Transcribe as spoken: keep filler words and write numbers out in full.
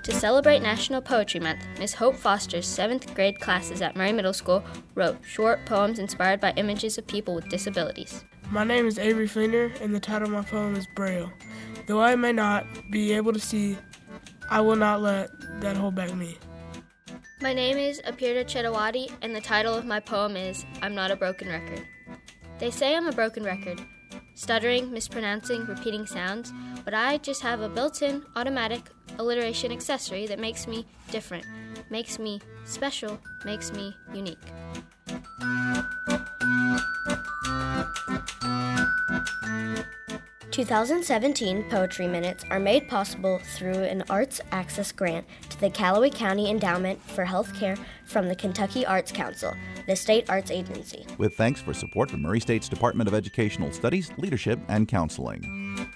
To celebrate National Poetry Month, Miss Hope Foster's seventh grade classes at Murray Middle School wrote short poems inspired by images of people with disabilities. My name is Avery Fleener, and the title of my poem is Braille. Though I may not be able to see, I will not let that hold back me. My name is Apirta Chetawati, and the title of my poem is I'm Not a Broken Record. They say I'm a broken record, stuttering, mispronouncing, repeating sounds, but I just have a built-in, automatic alliteration accessory that makes me different, makes me special, makes me unique. twenty seventeen Poetry Minutes are made possible through an Arts Access grant to the Callaway County Endowment for Health Care from the Kentucky Arts Council, the state arts agency. With thanks for support from Murray State's Department of Educational Studies, Leadership, and Counseling.